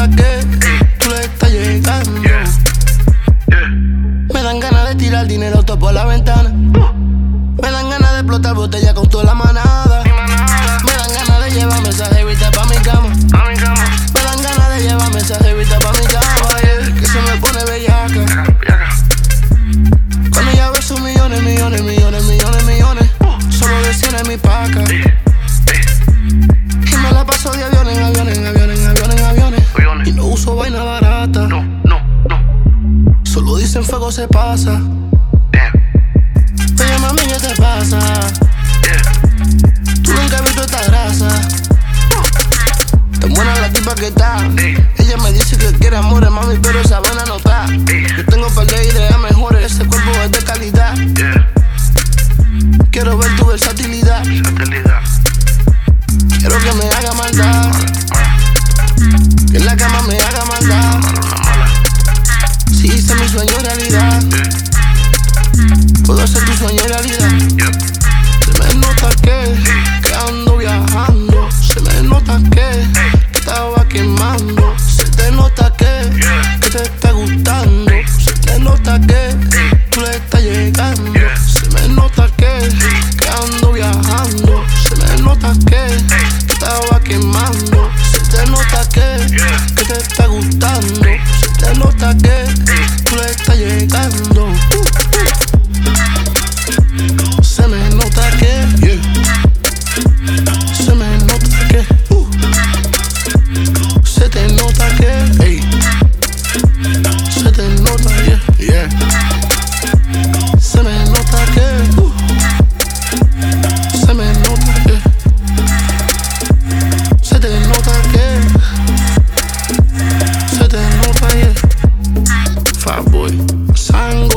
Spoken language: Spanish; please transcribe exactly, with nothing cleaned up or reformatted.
nota que tú le estás llegando. Yeah. Yeah. Me dan ganas de tirar dinero todo por la ventana. Me dan ganas de explotar botella con toda la manada. Mi manada. Me dan ganas de llevarme esa jevita pa' mi cama. Pa' mi cama. Me dan ganas de llevarme esa jevita pa' mi cama, yeah, que se me pone bellaca. Acá, y acá. Cuando ella ve sus millones, millones, millones, millones, millones, solo de cien en mi paca. Eh, eh. Y me la paso de avión en avión, en avión, en avión, en aviones. Aviones. Y no uso vaina barata. No, no, no. Solo dicen fuego se pasa. Damn. Oye mami, ¿qué te pasa? Yeah. Tú nunca has visto esta grasa. Tan buena la tipa que está. Ey. Ella me dice que quiere amores, mami, pero esa vaina no está. Ey. Yo tengo par de ideas mejores, ese cuerpo es de calidad. Yeah. Quiero ver tu versatilidad. Versatilidad. Quiero que me haga maldad. Que en la cama me haga maldad. Mala, una mala. Si hice mi sueño realidad, Yeah. puedo hacer tu sueño realidad. Yep. Se me nota que, que ando viajando. Se me nota que, que estaba quemando. Se te nota que, que te está gustando. Se te nota que tú le estás llegando. Se me nota que, que ando viajando. Se me nota que, que estaba quemando. Se te nota que, que te está gustando. Se te nota que tú le estás llegando. Se me nota que, yeah. Se me nota que, uh. Se te nota que, ey. Se te nota, yeah, yeah. Se me nota que, uh. Se me nota que, se te nota que, se te nota, yeah. Fat boy, Sango.